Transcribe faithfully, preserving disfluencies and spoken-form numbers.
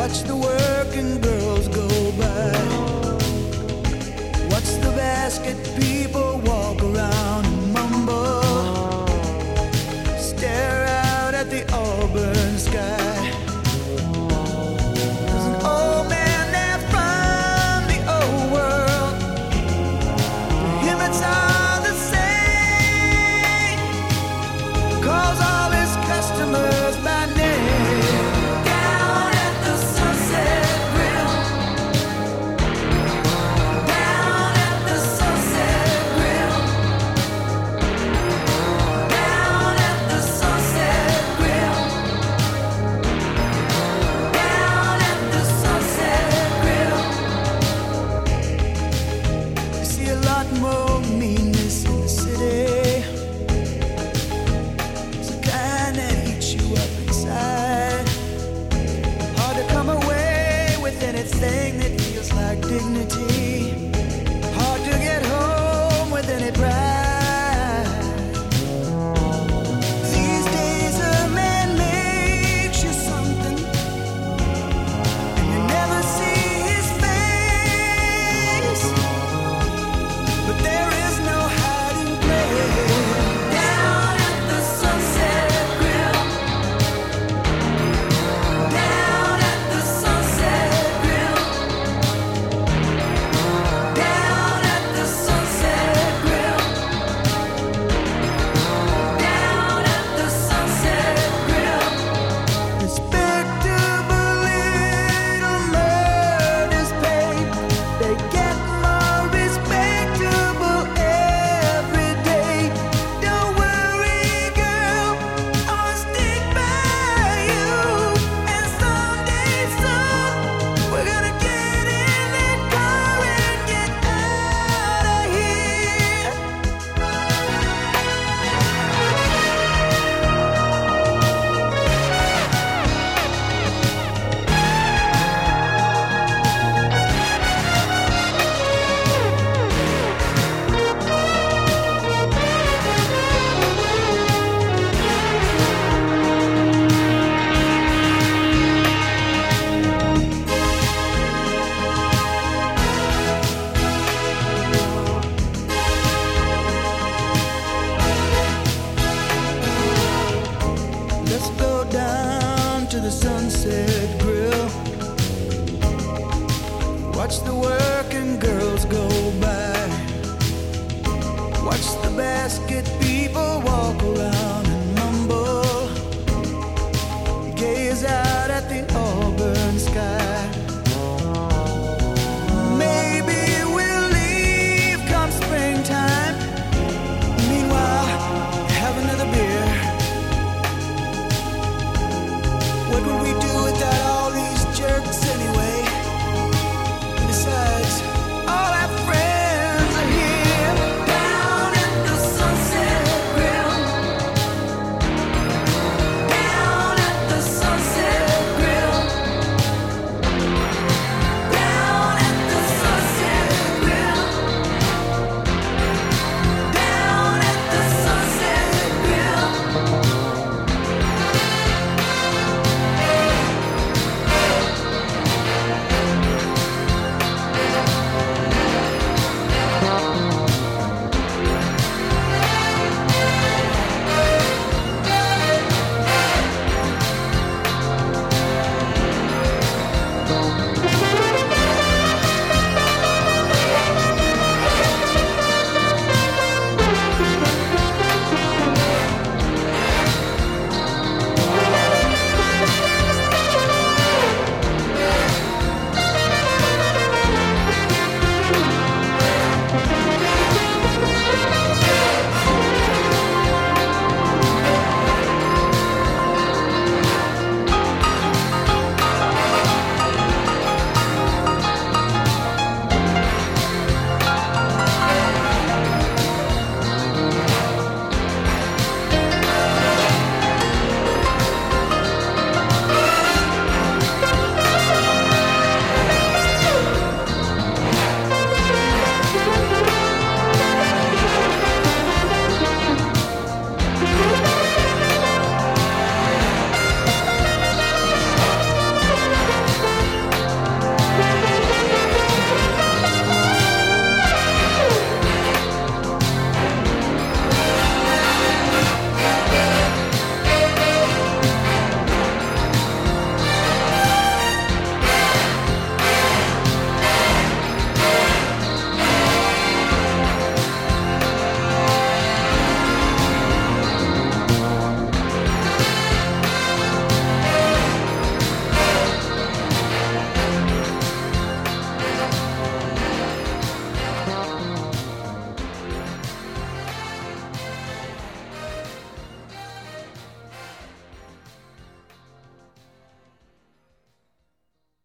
Watch the working girls go by. Watch the basket people walk around and mumble. Stare out at the auburn sky. There's an old man there from the old world. For him it's all the same. Calls all his customers by name. More meanness in the city. It's the kind that eats you up inside. Hard to come away with anything that feels like dignity. Hard to get home with any pride. These days a man makes you something, and you never see his face. But there is no hiding place. Down at the Sunset Grill. Down at the Sunset Grill. Down at the Sunset Grill. Down at the Sunset Grill. Respectable little murders paid. They get more respect every day. Don't worry, girl, I'll stick by you. And someday soon, we're gonna get in that car and get out of here. Let's go down to the Sunset Grill. Watch the working girls go by. Watch the basket people walk around and mumble. Gaze out at the auburn sky. Maybe we'll leave come springtime. Meanwhile, have another beer. What would we do without